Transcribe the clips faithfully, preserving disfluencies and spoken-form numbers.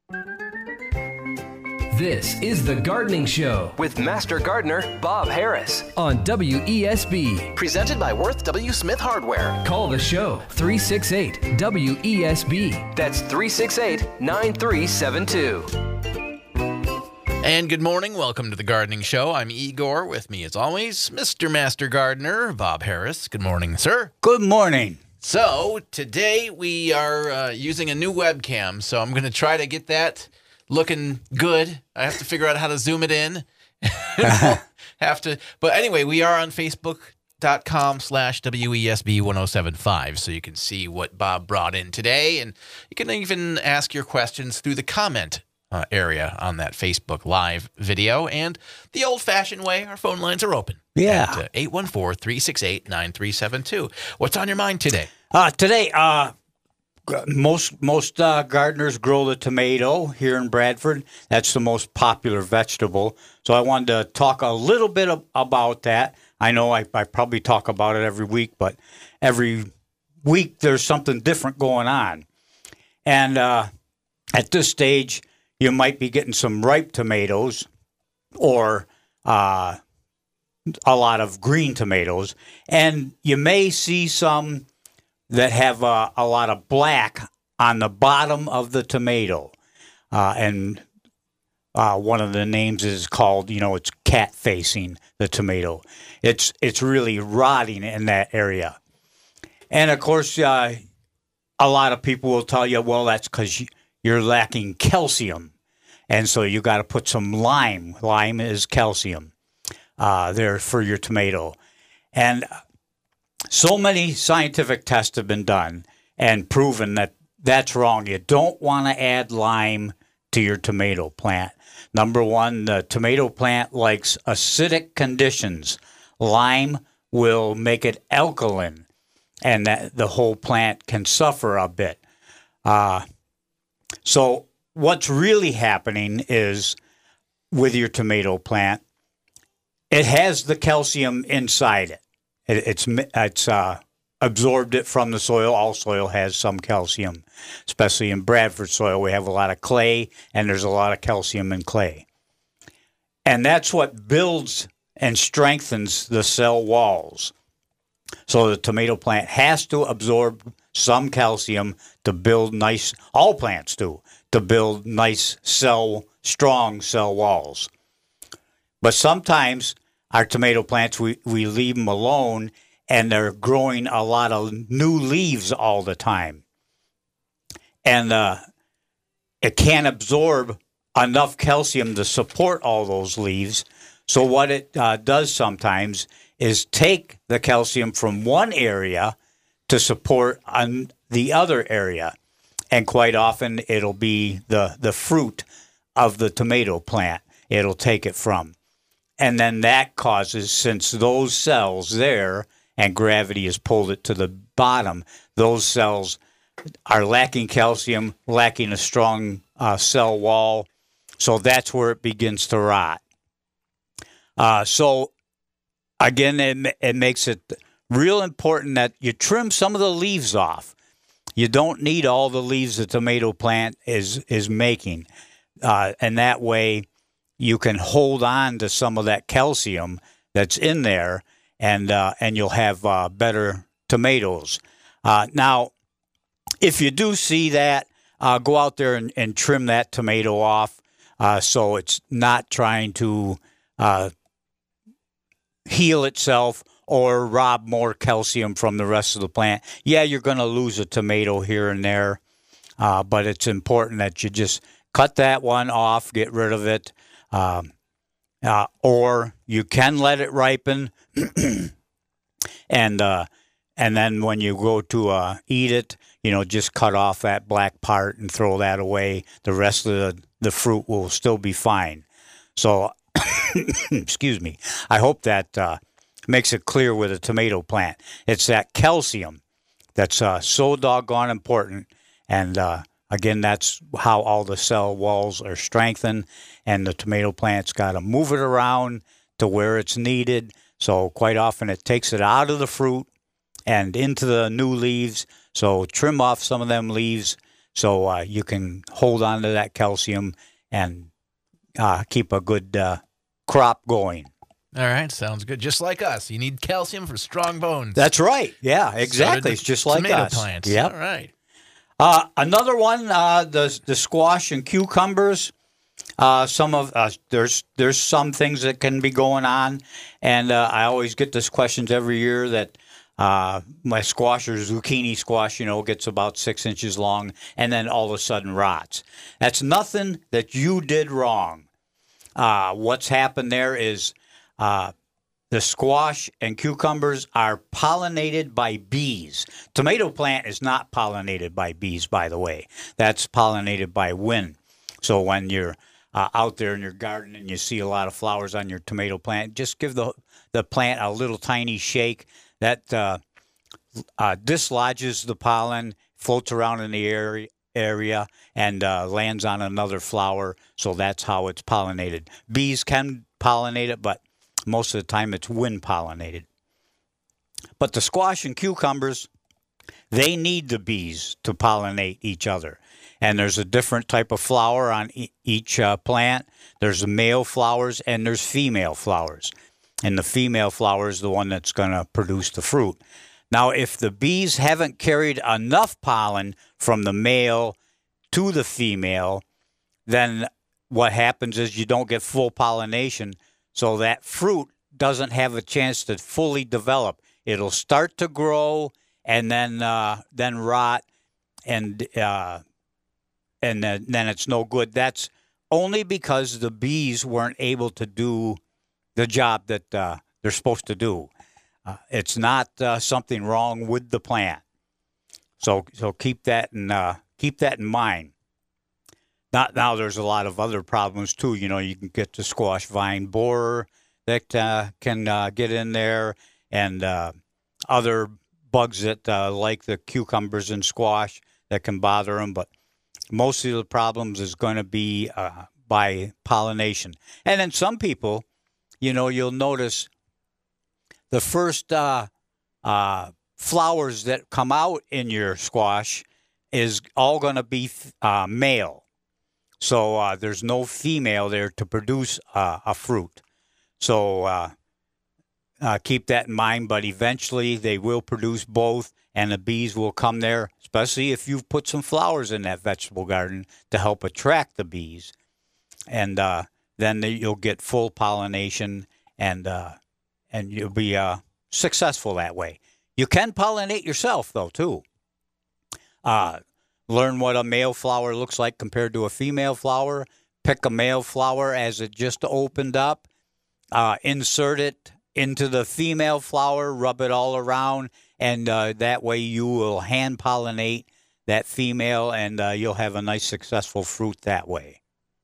This is The Gardening Show with Master Gardener Bob Harris on W E S B. Presented by Worth W. Smith Hardware. Call the show three six eight W E S B. That's three six eight, nine three seven two. And good morning. Welcome to The Gardening Show. I'm Igor. With me, as always, Mister Master Gardener Bob Harris. Good morning, sir. Good morning. So today we are uh, using a new webcam, so I'm going to try to get that looking good. I have to figure out how to zoom it in. have to, but anyway, we are on Facebook.com slash WESB1075, so you can see what Bob brought in today, and you can even ask your questions through the comment uh, area on that Facebook Live video. And the old-fashioned way, our phone lines are open. Yeah. At uh, eight one four, three six eight, nine three seven two. What's on your mind today? Uh, today, uh, most most uh, gardeners grow the tomato here in Bradford. That's the most popular vegetable. So I wanted to talk a little bit of, about that. I know I, I probably talk about it every week, but every week there's something different going on. And uh, at this stage, you might be getting some ripe tomatoes or uh, a lot of green tomatoes. And you may see some that have uh, a lot of black on the bottom of the tomato. Uh, and uh, one of the names is called, you know, it's cat-facing the tomato. It's it's really rotting in that area. And, of course, uh, a lot of people will tell you, well, that's because you're lacking calcium. And so you got to put some lime. Lime is calcium uh, there for your tomato. And so many scientific tests have been done and proven that that's wrong. You don't want to add lime to your tomato plant. Number one, the tomato plant likes acidic conditions. Lime will make it alkaline, and that the whole plant can suffer a bit. Uh, so what's really happening is with your tomato plant, it has the calcium inside it. It's it's uh, absorbed it from the soil. All soil has some calcium, especially in Bradford soil. We have a lot of clay, and there's a lot of calcium in clay. And that's what builds and strengthens the cell walls. So the tomato plant has to absorb some calcium to build nice, all plants do, to build nice cell, strong cell walls. But sometimes our tomato plants, we, we leave them alone, and they're growing a lot of new leaves all the time. And uh, it can't absorb enough calcium to support all those leaves. So what it uh, does sometimes is take the calcium from one area to support on the other area. And quite often it'll be the, the fruit of the tomato plant it'll take it from. And then that causes, since those cells there, and gravity has pulled it to the bottom, those cells are lacking calcium, lacking a strong uh, cell wall. So that's where it begins to rot. Uh, so, again, it, it makes it real important that you trim some of the leaves off. You don't need all the leaves the tomato plant is, is making. Uh, and that way, you can hold on to some of that calcium that's in there, and uh, and you'll have uh, better tomatoes. Uh, now, if you do see that, uh, go out there and, and trim that tomato off uh, so it's not trying to uh, heal itself or rob more calcium from the rest of the plant. Yeah, you're going to lose a tomato here and there, uh, but it's important that you just cut that one off, get rid of it. Um, uh, or you can let it ripen, and uh, and then when you go to uh, eat it, you know, just cut off that black part and throw that away. The rest of the, the fruit will still be fine. So, excuse me, I hope that uh, makes it clear with a tomato plant. It's that calcium that's uh, so doggone important, and uh, again, that's how all the cell walls are strengthened, and the tomato plant's got to move it around to where it's needed. So quite often it takes it out of the fruit and into the new leaves. So trim off some of them leaves so uh, you can hold on to that calcium and uh, keep a good uh, crop going. All right, sounds good. Just like us, you need calcium for strong bones. That's right. Yeah, So exactly. did It's just like tomato us. plants. Yep. All right. Uh, another one, uh, the the squash and cucumbers. Uh, some of uh, there's there's some things that can be going on, and uh, I always get this questions every year that uh, my squash or zucchini squash, you know, gets about six inches long, and then all of a sudden rots. That's nothing that you did wrong. Uh, what's happened there is uh, the squash and cucumbers are pollinated by bees. Tomato plant is not pollinated by bees, by the way. That's pollinated by wind. So when you're uh, out there in your garden and you see a lot of flowers on your tomato plant, just give the the plant a little tiny shake. That uh, uh, dislodges the pollen, floats around in the area, area and uh, lands on another flower. So that's how it's pollinated. Bees can pollinate it, but most of the time it's wind pollinated. But the squash and cucumbers, they need the bees to pollinate each other. And there's a different type of flower on e- each uh, plant. There's male flowers and there's female flowers. And the female flower is the one that's going to produce the fruit. Now, if the bees haven't carried enough pollen from the male to the female, then what happens is you don't get full pollination. So that fruit doesn't have a chance to fully develop. It'll start to grow and then uh, then rot, and uh, and then, then it's no good. That's only because the bees weren't able to do the job that uh, they're supposed to do. Uh, it's not uh, something wrong with the plant. So so keep that in uh, keep that in mind. Not now. There's a lot of other problems too. You know, you can get the squash vine borer that uh, can uh, get in there, and uh, other bugs that uh, like the cucumbers and squash that can bother them. But most of the problems is going to be uh, by pollination. And then some people, you know, you'll notice the first uh, uh, flowers that come out in your squash is all going to be uh, male. So uh, there's no female there to produce uh, a fruit. So uh, uh, keep that in mind. But eventually they will produce both, and the bees will come there, especially if you've put some flowers in that vegetable garden to help attract the bees. And uh, then they, you'll get full pollination, and uh, and you'll be uh, successful that way. You can pollinate yourself, though, too. Uh, learn what a male flower looks like compared to a female flower. Pick a male flower as it just opened up. Uh, insert it into the female flower, rub it all around, and uh, that way you will hand pollinate that female, and uh, you'll have a nice, successful fruit that way.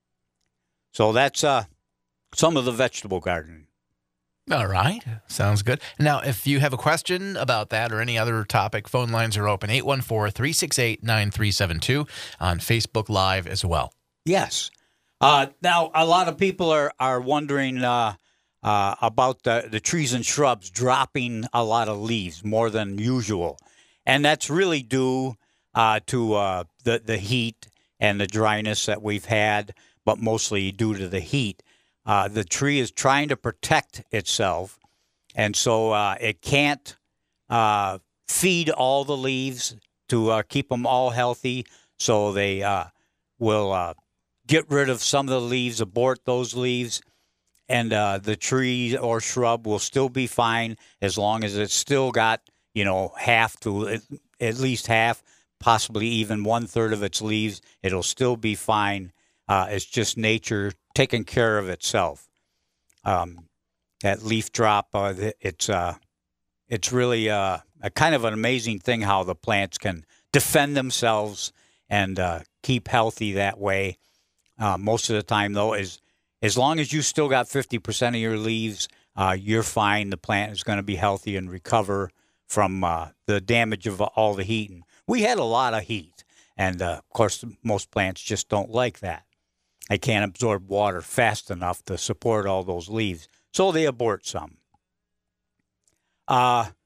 So that's uh, some of the vegetable gardening. All right. Sounds good. Now, if you have a question about that or any other topic, phone lines are open, eight one four, three six eight, nine three seven two, on Facebook Live as well. Yes. Uh, now, a lot of people are, are wondering uh, uh, about the, the trees and shrubs dropping a lot of leaves, more than usual. And that's really due uh, to uh, the, the heat and the dryness that we've had, but mostly due to the heat. Uh, the tree is trying to protect itself, and so uh, it can't uh, feed all the leaves to uh, keep them all healthy. So they uh, will uh, get rid of some of the leaves, abort those leaves, and uh, the tree or shrub will still be fine as long as it's still got, you know, half to at least half, possibly even one third of its leaves. It'll still be fine. Uh, it's just nature taking care of itself. Um, that leaf drop, uh, it's uh, it's really uh, a kind of an amazing thing how the plants can defend themselves and uh, keep healthy that way. Uh, most of the time, though, is as long as you still got fifty percent of your leaves, uh, you're fine. The plant is going to be healthy and recover from uh, the damage of all the heat. And we had a lot of heat, and uh, of course, most plants just don't like that. They can't absorb water fast enough to support all those leaves, so they abort some. Uh,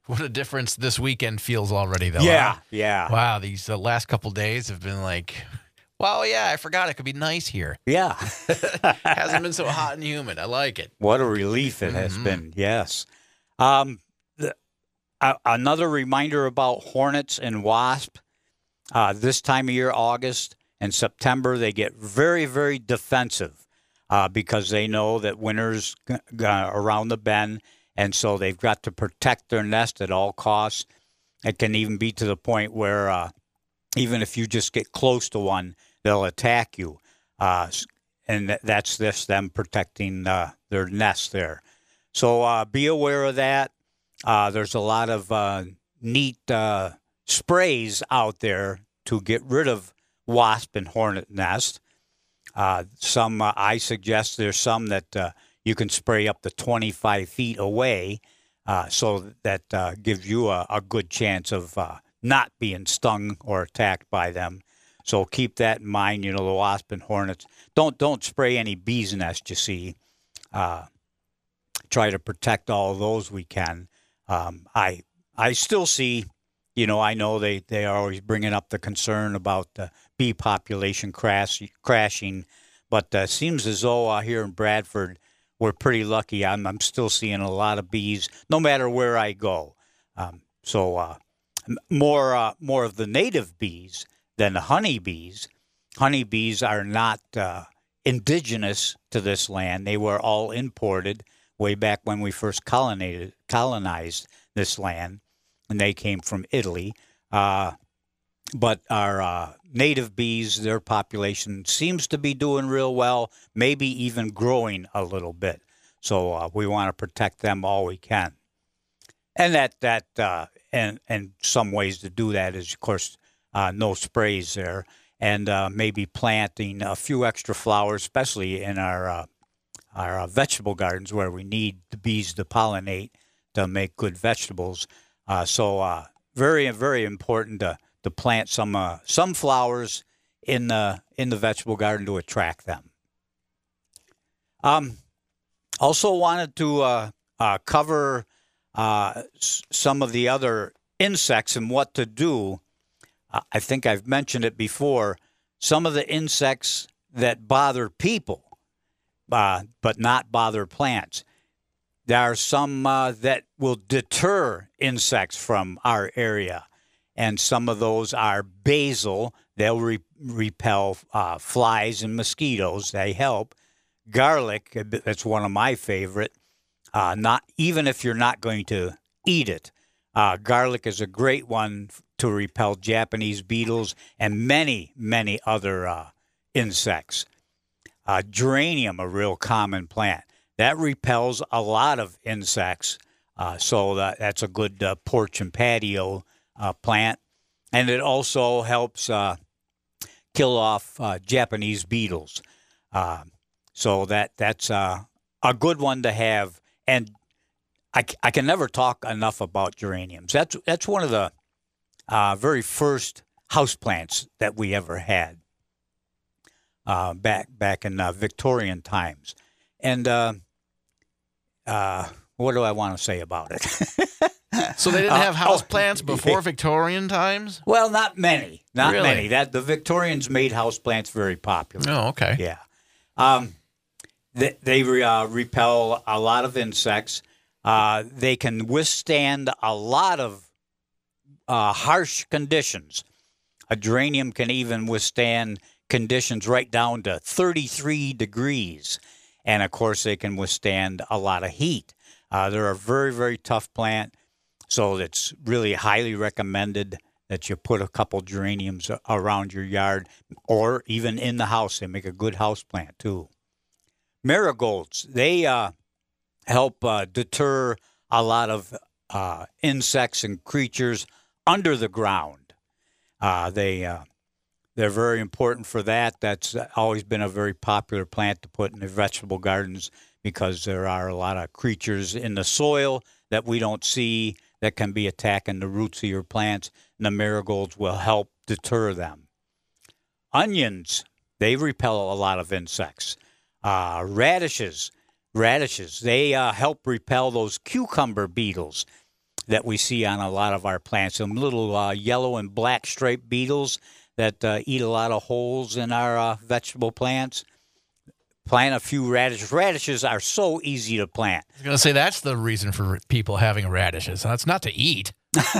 What a difference this weekend feels already, though. Yeah, huh? yeah. Wow, these uh, last couple days have been like, wow, yeah, I forgot it could be nice here. Yeah. Hasn't been so hot and humid. I like it. What a relief it has Mhm. been, yes. Um, the, uh, another reminder about hornets and wasp. Uh, this time of year, August and September, they get very, very defensive uh, because they know that winter's g- g- around the bend, and so they've got to protect their nest at all costs. It can even be to the point where uh, even if you just get close to one, they'll attack you. Uh, and th- that's this, them protecting uh, their nest there. So uh, be aware of that. Uh, there's a lot of uh, neat uh, sprays out there to get rid of wasp and hornet nest. Uh, some uh, I suggest there's some that uh, you can spray up to twenty-five feet away, uh, so that uh, gives you a, a good chance of uh, not being stung or attacked by them. So keep that in mind. You know, the wasp and hornets. Don't don't spray any bees' nest. You see, uh, try to protect all of those we can. Um, I I still see, you know, I know they, they are always bringing up the concern about the bee population crash, crashing, but it uh, seems as though uh, here in Bradford we're pretty lucky. I'm I'm still seeing a lot of bees, no matter where I go. Um, so uh, more uh, more of the native bees than the honeybees. Honeybees are not uh, indigenous to this land. They were all imported way back when we first colonized, colonized this land, and they came from Italy. Uh, but our uh, native bees, their population seems to be doing real well, maybe even growing a little bit. So uh, we want to protect them all we can. And that that uh, and and some ways to do that is, of course, uh, no sprays there, and uh, maybe planting a few extra flowers, especially in our uh, our uh, vegetable gardens where we need the bees to pollinate to make good vegetables. Uh, so uh, very, very important to, to plant some uh, some flowers in the in the vegetable garden to attract them. Um, also wanted to uh, uh, cover uh, s- some of the other insects and what to do. Uh, I think I've mentioned it before. Some of the insects that bother people, Uh, but not bother plants. There are some uh, that will deter insects from our area, and some of those are basil. They'll re- repel uh, flies and mosquitoes. They help. Garlic, that's one of my favorite. Uh, not even if you're not going to eat it. Uh, garlic is a great one to repel Japanese beetles and many, many other uh, insects. Uh, geranium, a real common plant. That repels a lot of insects, uh, so that, that's a good uh, porch and patio uh, plant. And it also helps uh, kill off uh, Japanese beetles. Uh, so that that's uh, a good one to have. And I, I can never talk enough about geraniums. That's, that's one of the uh, very first houseplants that we ever had. Uh, back back in uh, Victorian times. And uh, uh, what do I want to say about it? So they didn't have Uh, house oh, plants before Victorian times? Well, not many. Not Really? many. That the Victorians made houseplants very popular. Oh, okay. Yeah. Um, they they uh, repel a lot of insects. Uh, they can withstand a lot of uh, harsh conditions. A geranium can even withstand conditions right down to thirty-three degrees. And, of course, they can withstand a lot of heat. Uh, they're a very, very tough plant, so it's really highly recommended that you put a couple geraniums around your yard or even in the house. They make a good house plant, too. Marigolds, they uh, help uh, deter a lot of uh, insects and creatures under the ground. Uh, they... Uh, They're very important for that. That's always been a very popular plant to put in the vegetable gardens because there are a lot of creatures in the soil that we don't see that can be attacking the roots of your plants, and the marigolds will help deter them. Onions, they repel a lot of insects. Uh, radishes, radishes, they uh, help repel those cucumber beetles. that we see on a lot of our plants. Some little uh, yellow and black striped beetles that uh, eat a lot of holes in our uh, vegetable plants. Plant a few radishes. Radishes are so easy to plant. I was going to say that's the reason for people having radishes. That's not to eat.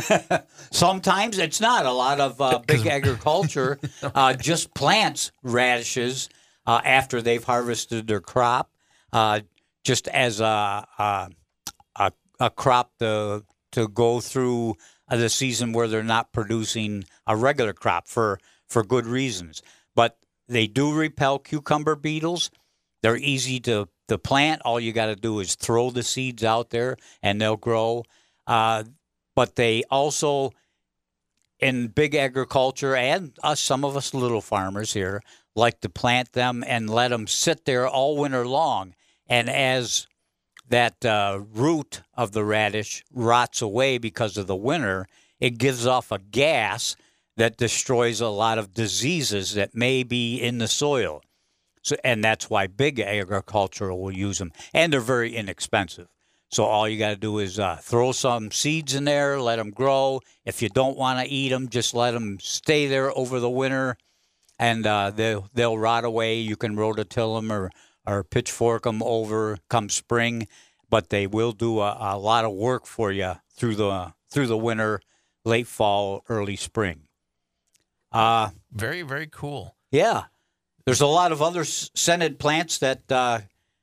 Sometimes it's not. A lot of uh, big agriculture uh, just plants radishes uh, after they've harvested their crop, uh, just as a, a, a, a crop to, to go through the season where they're not producing a regular crop for, for good reasons. But they do repel cucumber beetles. They're easy to, to plant. All you got to do is throw the seeds out there, and they'll grow. Uh, but they also, in big agriculture, and us, some of us little farmers here, like to plant them and let them sit there all winter long. And as that uh, root of the radish rots away because of the winter, it gives off a gas that destroys a lot of diseases that may be in the soil. So, and that's why big agriculture will use them. And they're very inexpensive. So all you got to do is uh, throw some seeds in there, let them grow. If you don't want to eat them, just let them stay there over the winter, and uh, they'll, they'll rot away. You can rototill them or, or pitchfork them over come spring, but they will do a, a lot of work for you through the through the winter, late fall, early spring. Uh, Very, very cool. yeah. There's a lot of other scented plants that uh,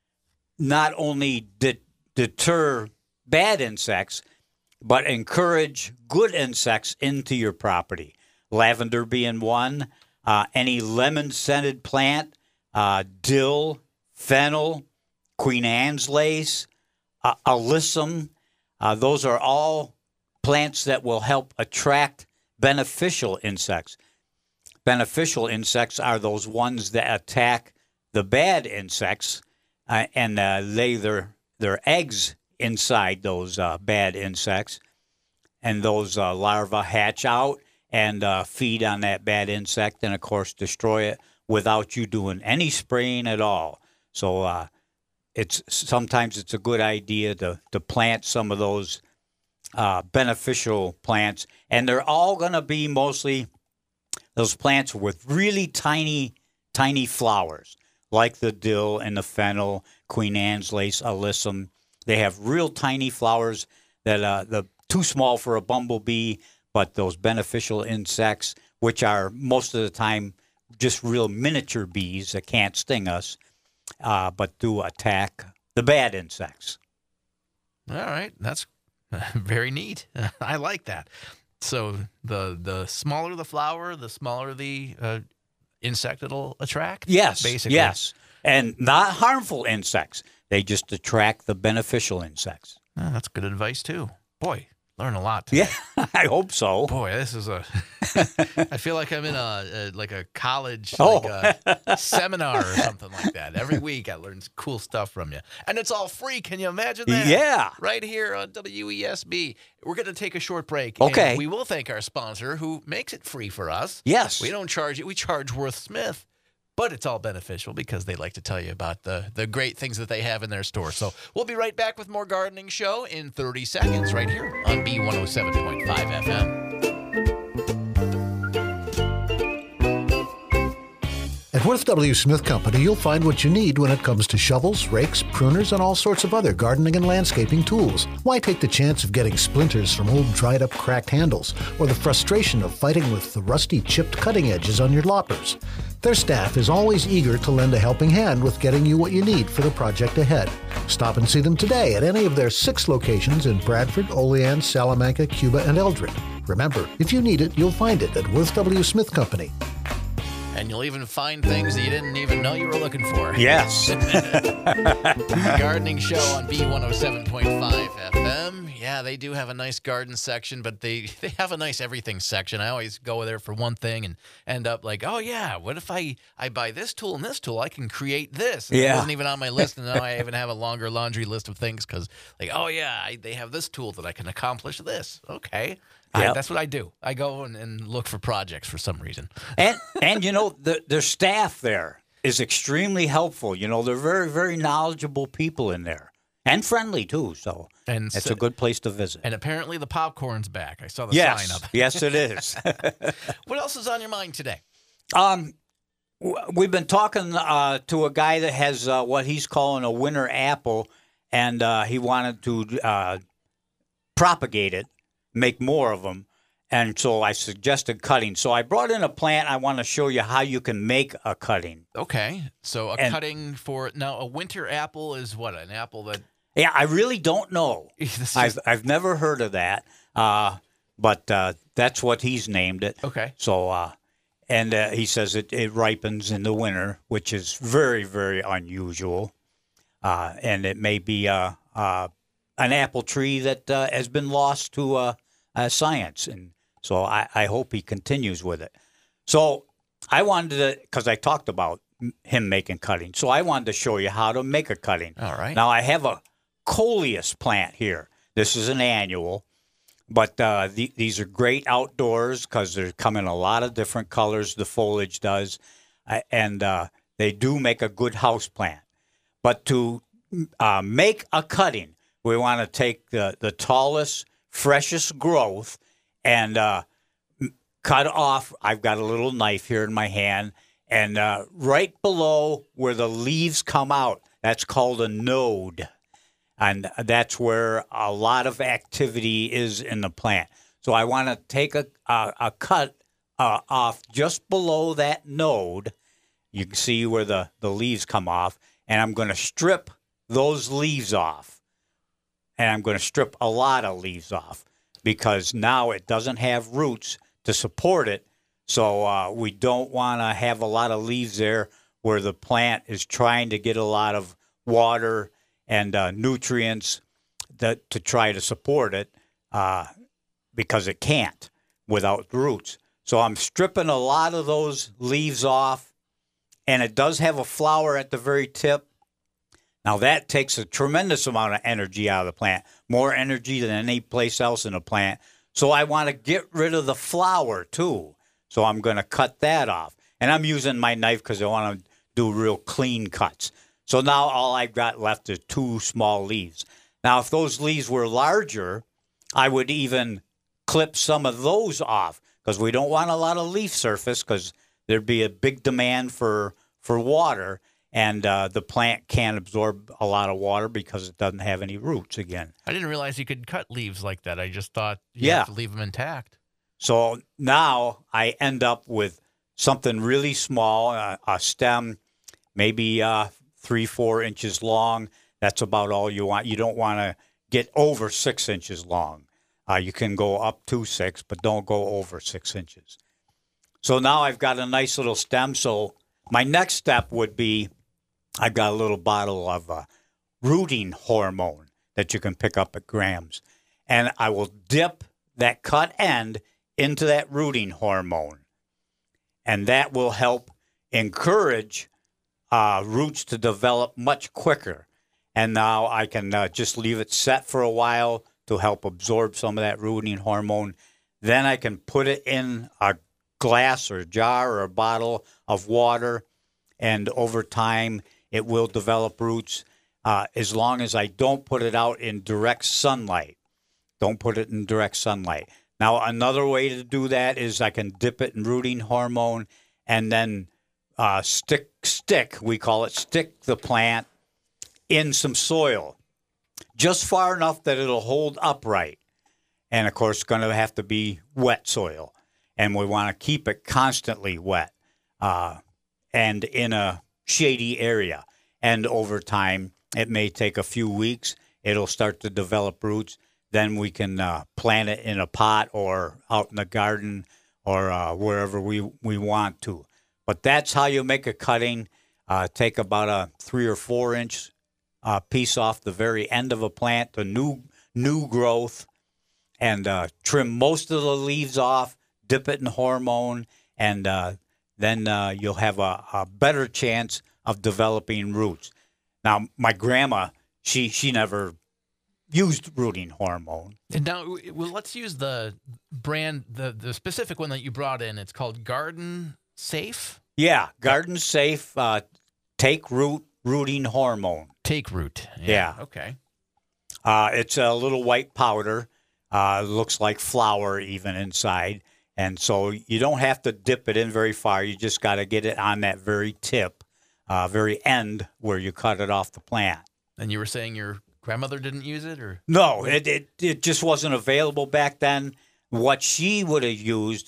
not only de- deter bad insects, but encourage good insects into your property. Lavender being one, uh, any lemon-scented plant, uh, dill, fennel, Queen Anne's lace, uh, alyssum. Uh, those are all plants that will help attract beneficial insects. Beneficial insects are those ones that attack the bad insects uh, and uh, lay their, their eggs inside those uh, bad insects. And those uh, larvae hatch out and uh, feed on that bad insect and, of course, destroy it without you doing any spraying at all. So uh, it's sometimes it's a good idea to, to plant some of those uh, beneficial plants. And they're all going to be mostly those plants with really tiny, tiny flowers, like the dill and the fennel, Queen Anne's lace, alyssum. They have real tiny flowers that uh, the too small for a bumblebee, but those beneficial insects, which are most of the time just real miniature bees that can't sting us, uh, but do attack the bad insects. All right. That's very neat. I like that. So the the smaller the flower, the smaller the uh, insect it'll attract? Yes, basically. Yes, and not harmful insects. They just attract the beneficial insects. Oh, that's good advice, too. Boy, learn a lot today. Yeah, I hope so. Boy, this is a. I feel like I'm in a, a like a college Oh. like a seminar or something like that. Every week I learn cool stuff from you, and it's all free. Can you imagine that? Yeah. Right here on W E S B. We're going to take a short break. Okay. And we will thank our sponsor who makes it free for us. Yes. We don't charge it. We charge Worth Smith. But it's all beneficial because they like to tell you about the, the great things that they have in their store. So we'll be right back with more Gardening Show in thirty seconds right here on B one oh seven point five F M. At Worth W. Smith Company, you'll find what you need when it comes to shovels, rakes, pruners, and all sorts of other gardening and landscaping tools. Why take the chance of getting splinters from old dried-up cracked handles, or the frustration of fighting with the rusty chipped cutting edges on your loppers? Their staff is always eager to lend a helping hand with getting you what you need for the project ahead. Stop and see them today at any of their six locations in Bradford, Olean, Salamanca, Cuba, and Eldred. Remember, if you need it, you'll find it at Worth W. Smith Company. And you'll even find things that you didn't even know you were looking for. Yes. Gardening Show on B one oh seven point five F M. Yeah, they do have a nice garden section, but they, they have a nice everything section. I always go there for one thing and end up like, oh, yeah, what if I, I buy this tool and this tool? I can create this. And Yeah. It wasn't even on my list, and now I even have a longer laundry list of things because, like, oh, yeah, I, they have this tool that I can accomplish this. Okay. I, Yep. that's what I do. I go and, and look for projects for some reason. and and you know the, their staff there is extremely helpful. You know they're very very knowledgeable people in there. and friendly too. So And it's so- a good place to visit. And apparently the popcorn's back. I saw the yes, sign up. yes, it is. What else is on your mind today? Um, w- we've been talking uh, to a guy that has uh, what he's calling a winter apple, and uh, he wanted to uh, propagate it, make more of them, and so I suggested cutting. So I brought in a plant. I want to show you how you can make a cutting. Okay. So a And- cutting for now a winter apple is what? An apple that Yeah, I really don't know. This is- I've I've never heard of that, uh, but uh, that's what he's named it. Okay. So, uh, and uh, he says it, it ripens in the winter, which is very, very unusual. Uh, and it may be uh, uh, an apple tree that uh, has been lost to uh, uh, science. And so I, I hope he continues with it. So I wanted to, because I talked about m- him making cutting. So I wanted to show you how to make a cutting. All right. Now I have a coleus plant here. This is an annual. But uh, the, these are great outdoors because they come in a lot of different colors, the foliage does, uh, and uh, they do make a good house plant. But to uh, make a cutting, we want to take the, the tallest, freshest growth and uh, m- cut off. I've got a little knife here in my hand, and uh, right below where the leaves come out, that's called a node. And that's where a lot of activity is in the plant. So I want to take a, a, a cut uh, off just below that node. You can see where the, the leaves come off. And I'm going to strip those leaves off. And I'm going to strip a lot of leaves off because now it doesn't have roots to support it. So uh, we don't want to have a lot of leaves there where the plant is trying to get a lot of water and uh, nutrients that to try to support it uh, because it can't without roots. So I'm stripping a lot of those leaves off, and it does have a flower at the very tip. Now that takes a tremendous amount of energy out of the plant, more energy than any place else in a plant. So I want to get rid of the flower too. So I'm going to cut that off. And I'm using my knife because I want to do real clean cuts. So now all I've got left is two small leaves. Now, if those leaves were larger, I would even clip some of those off because we don't want a lot of leaf surface because there'd be a big demand for for water, and uh, the plant can't absorb a lot of water because it doesn't have any roots again. I didn't realize you could cut leaves like that. I just thought you Yeah. have to leave them intact. So now I end up with something really small, uh, a stem, maybe uh, three, four inches long. That's about all you want. You don't want to get over six inches long. Uh, you can go up to six, but don't go over six inches. So now I've got a nice little stem. So my next step would be I've got a little bottle of uh, rooting hormone that you can pick up at Graham's. And I will dip that cut end into that rooting hormone. And that will help encourage uh, roots to develop much quicker. And now I can uh, just leave it set for a while to help absorb some of that rooting hormone. Then I can put it in a glass or jar or a bottle of water, and over time it will develop roots uh, as long as I don't put it out in direct sunlight. Don't put it in direct sunlight. Now, another way to do that is I can dip it in rooting hormone and then uh, stick, stick, we call it, stick the plant in some soil, just far enough that it'll hold upright. And, of course, it's going to have to be wet soil. And we want to keep it constantly wet uh, and in a shady area. And over time, it may take a few weeks. It'll start to develop roots. Then we can uh, plant it in a pot or out in the garden or uh, wherever we, we want to. But that's how you make a cutting. Uh, take about a three or four inch uh, piece off the very end of a plant, the new new growth, and uh, trim most of the leaves off, dip it in hormone, and uh, then uh, you'll have a, a better chance of developing roots. Now, my grandma, she she never used rooting hormone. And now, well, let's use the brand, the, the specific one that you brought in. It's called Garden Safe. Yeah, Garden Safe, uh, take root rooting hormone. Take root. Yeah. Okay. Uh, it's a little white powder. Uh, looks like flour even inside. And so you don't have to dip it in very far. You just got to get it on that very tip, uh, very end where you cut it off the plant. And you were saying your grandmother didn't use it, or No, it, it, it just wasn't available back then. What she would have used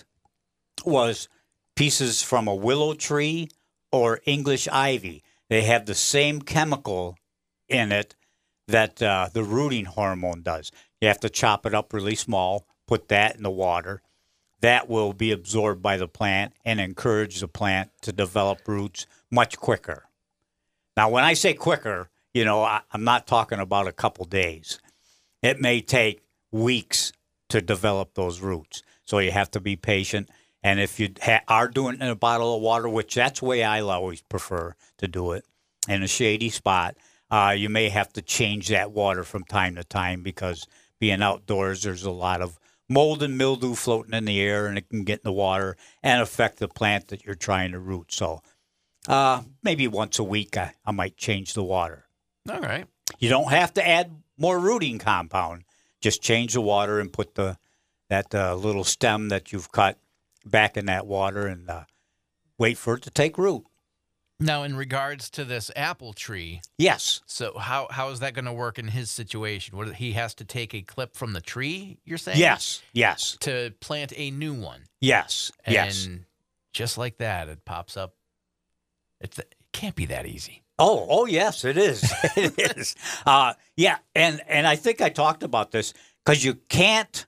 was pieces from a willow tree or English ivy. They have the same chemical in it that uh, the rooting hormone does. You have to chop it up really small, put that in the water. That will be absorbed by the plant and encourage the plant to develop roots much quicker. Now, when I say quicker, you know, I, I'm not talking about a couple days. It may take weeks to develop those roots. So you have to be patient. And if you ha- are doing it in a bottle of water, which that's the way I always prefer to do it, in a shady spot, uh, you may have to change that water from time to time because being outdoors, there's a lot of mold and mildew floating in the air, and it can get in the water and affect the plant that you're trying to root. So uh, maybe once a week I, I might change the water. all right. You don't have to add more rooting compound. Just change the water and put the that uh, little stem that you've cut back in that water and uh, wait for it to take root. Now, in regards to this apple tree, Yes. so how how is that going to work in his situation? What he has to take a clip from the tree? You're saying Yes. Yes. to plant a new one. Yes. And Yes. just like that, it pops up. It's, it can't be that easy. Oh, oh yes, it is. It is. Uh, yeah, and, and I think I talked about this because you can't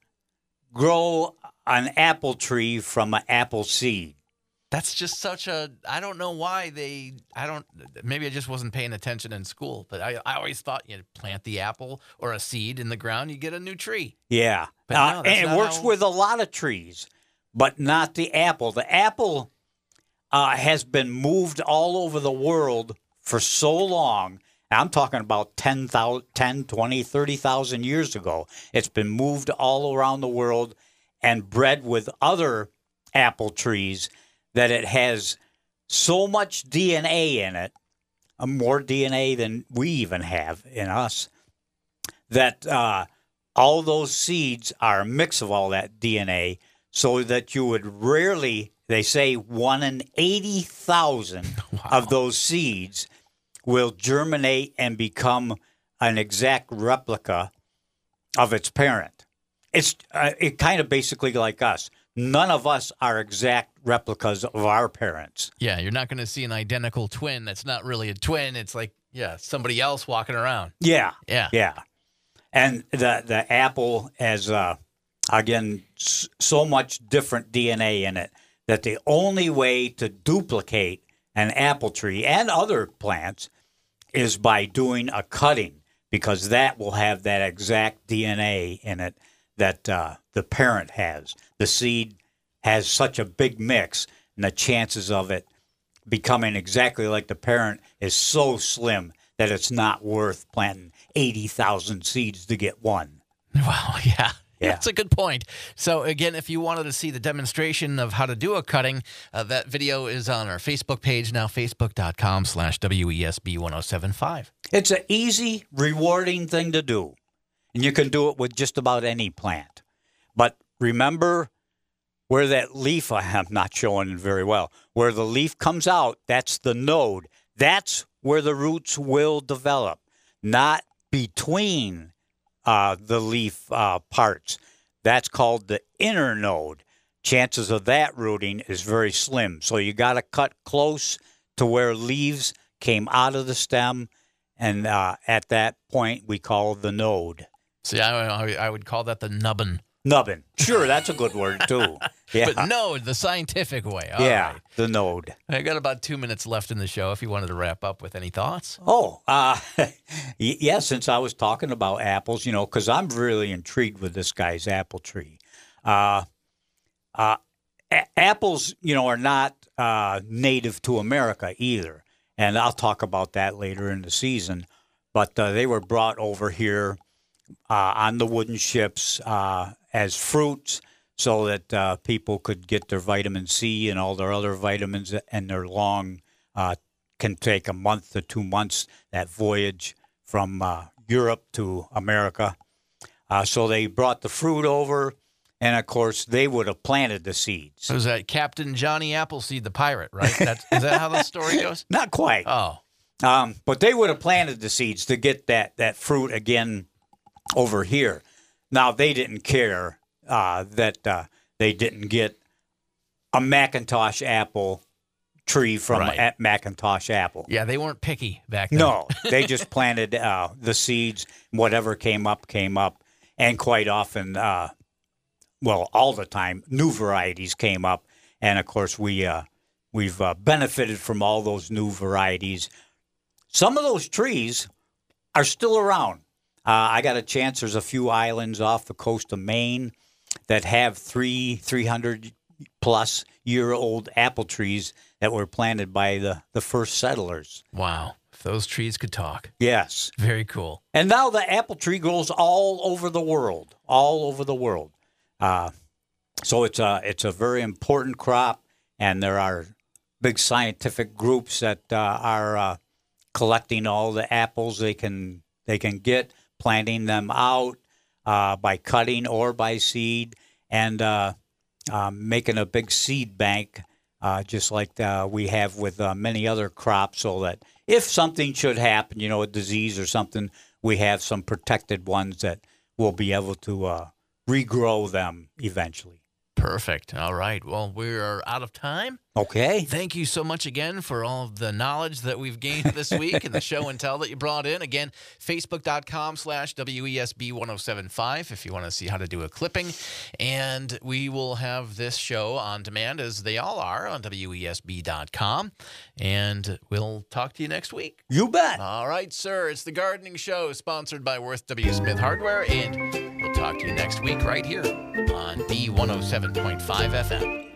grow an apple tree from an apple seed. That's just such a, I don't know why they, I don't, maybe I just wasn't paying attention in school, but I, I always thought you plant the apple or a seed in the ground, you get a new tree. Yeah. But Uh, no, that's and it not works how- with a lot of trees, but not the apple. The apple uh, has been moved all over the world for so long. I'm talking about ten, twenty, thirty thousand years ago. It's been moved all around the world and bred with other apple trees that it has so much D N A in it, uh, more D N A than we even have in us, that uh, all those seeds are a mix of all that D N A, so that you would rarely, they say one in eighty thousand of those seeds will germinate and become an exact replica of its parent. It's uh, it kind of basically like us. None of us are exact replicas of our parents. Yeah, you're not going to see an identical twin that's not really a twin. It's like, yeah, somebody else walking around. Yeah. Yeah. Yeah. And the the apple has, uh, again, s- so much different D N A in it that the only way to duplicate an apple tree and other plants is by doing a cutting, because that will have that exact D N A in it that uh, the parent has. The seed has such a big mix, and the chances of it becoming exactly like the parent is so slim that it's not worth planting eighty thousand seeds to get one. Wow, yeah. Yeah. That's a good point. So, again, if you wanted to see the demonstration of how to do a cutting, uh, that video is on our Facebook page now, facebook.com slash WESB1075. It's an easy, rewarding thing to do, and you can do it with just about any plant. But remember where that leaf, I'm not showing it very well, where the leaf comes out, that's the node. That's where the roots will develop, not between uh, the leaf uh, parts. That's called the inner node. Chances of that rooting is very slim. So you got to cut close to where leaves came out of the stem, and uh, at that point we call the node. See, I, I, I would call that the nubbin. Nubbin. Sure, that's a good word too. Yeah, But no, the scientific way. All yeah, right. the node. I got about two minutes left in the show if you wanted to wrap up with any thoughts. Oh, uh, y- yeah, since I was talking about apples, you know, because I'm really intrigued with this guy's apple tree. Uh, uh, a- apples, you know, are not uh, native to America either. And I'll talk about that later in the season. But uh, they were brought over here uh, on the wooden ships uh, as fruits so that uh, people could get their vitamin C and all their other vitamins, and their long uh, can take a month to two months, that voyage from uh, Europe to America. Uh, so they brought the fruit over, and of course they would have planted the seeds. So is that Captain Johnny Appleseed, the pirate, right? That's, is that how the story goes? Not quite. Oh, Um, but they would have planted the seeds to get that, that fruit again over here. Now, they didn't care uh, that uh, they didn't get a Macintosh apple tree from Right. a Macintosh apple. yeah, they weren't picky back then. No, they just planted uh, the seeds. Whatever came up, came up. And quite often, uh, well, all the time, new varieties came up. And, of course, we, uh, we've uh, benefited from all those new varieties. Some of those trees are still around. Uh, I got a chance. There's a few islands off the coast of Maine that have three, three hundred plus year old apple trees that were planted by the, the first settlers. Wow. If those trees could talk. Yes. Very cool. And now the apple tree grows all over the world, all over the world. Uh, so it's a, it's a very important crop, and there are big scientific groups that uh, are uh, collecting all the apples they can they can get, planting them out uh, by cutting or by seed, and uh, um, making a big seed bank, uh, just like uh, we have with uh, many other crops, so that if something should happen, you know, a disease or something, we have some protected ones that will be able to uh, regrow them eventually. Perfect. All right. Well, we are out of time. Okay. Thank you so much again for all of the knowledge that we've gained this week and the show and tell that you brought in. Again, facebook.com slash WESB1075 if you want to see how to do a clipping. And we will have this show on demand, as they all are, on W E S B dot com. And we'll talk to you next week. You bet. All right, sir. It's the Gardening Show, sponsored by Worth W. Smith Hardware. And we'll talk to you next week right here on B one oh seven point five F M.